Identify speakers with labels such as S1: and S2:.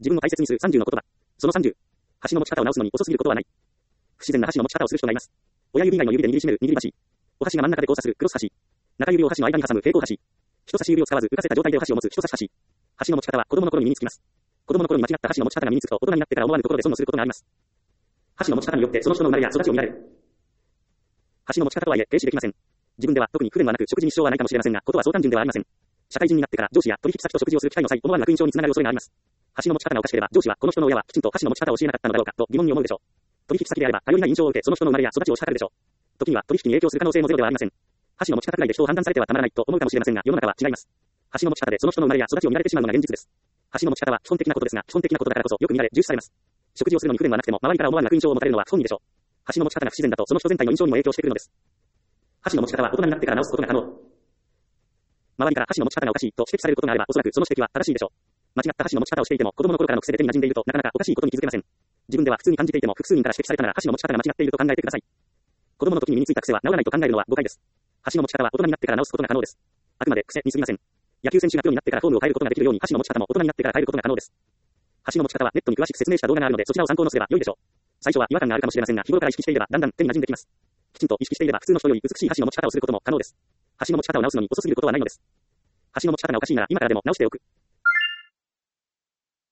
S1: 自分の大切にする30の言葉。その30。箸の持ち方を直すのに遅すぎることはない。不自然な箸の持ち方をする人がいます。親指以外の指で握りしめる握り箸。お箸が真ん中で交差するクロス箸。中指を箸の間に挟む平行箸。人差し指を使わず浮かせた状態でお箸を持つ人差し箸。箸の持ち方は子供の頃に身につきます。子供の頃に間違った箸の持ち方が身につくと大人になってから思わぬところで損をすることがあります。箸の持ち方によってその人の生まれや育ちを見られる。箸の持ち方とはいえ停止できません。自分では特に不便はなく食事に支障はないかもしれませんが、ことはそう単純ではありません。社会人になってから上司や取引先と食事をする機会の際、思わぬ悪印象につながる恐れがあります。箸の持ち方がおかしければ上司はこの人の親はきちんと箸の持ち方を教えなかったのだろうかと疑問に思うでしょう。取引先であれば頼りない印象を受けその人の生まれや育ちを測るでしょう。時には取引に影響する可能性もゼロではありません。箸の持ち方くらいで人を判断されてはたまらないと思うかもしれませんが、世の中は違います。箸の持ち方でその人の生まれや育ちを見られてしまうのが現実です。箸の持ち方は基本的なことですが、基本的なことだからこそよく見られ重視されます。食事をするのに不便はなくても周りから思わぬ悪印象を持たれるのは不本意でしょう。箸の持ち方が不自然だとその人全体の印象にも影響してくるのです。箸の持ち方は大人になってから直すことが可能。周りから箸の持ち方がおかしいと指摘されることがあれば、おそらくその指摘は正しいでしょう。間違った箸の持ち方をしていても、子供の頃からの癖で手に馴染んでいると、なかなかおかしいことに気づけません。自分では普通に感じていても、複数人から指摘されたなら箸の持ち方が間違っていると考えてください。子供の時に身についた癖は治らないと考えるのは誤解です。箸の持ち方は大人になってから直すことが可能です。あくまで癖に過ぎません。野球選手がプロになってからフォームを変えることができるように、箸の持ち方も大人になってから変えることが可能です。箸の持ち方はネットに詳しく説明した動画があるので、そちらを参考にすれば良いでしょう。最初は違和感があるかもしれませんが、日頃から意識していればだんだん手に馴染んできます。きちんと意識していれば普通の人より美しい箸の持ち方をすることも可能です。箸の持ち方を直すのに遅すぎることはないのです。箸の持ち方がおかしいなら今からでも直しておく。